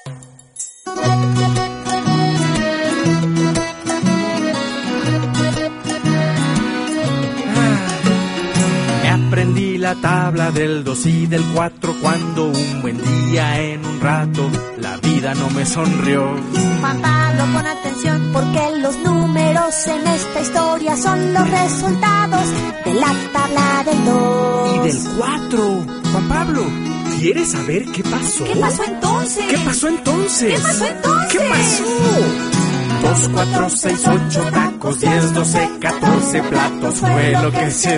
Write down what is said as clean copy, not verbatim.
Aprendí la tabla del 2 y del 4 cuando un buen día en un rato la vida no me sonrió. Juan Pablo, pon atención, porque los números en esta historia son los resultados de la tabla del 2 y del 4. Juan Pablo, ¿quieres saber qué pasó? ¿Qué pasó entonces? ¿Qué pasó entonces? ¿Qué pasó entonces? ¿Qué pasó? 2, 4, 6, 8 tacos, 10, 12, 14 platos fue lo que se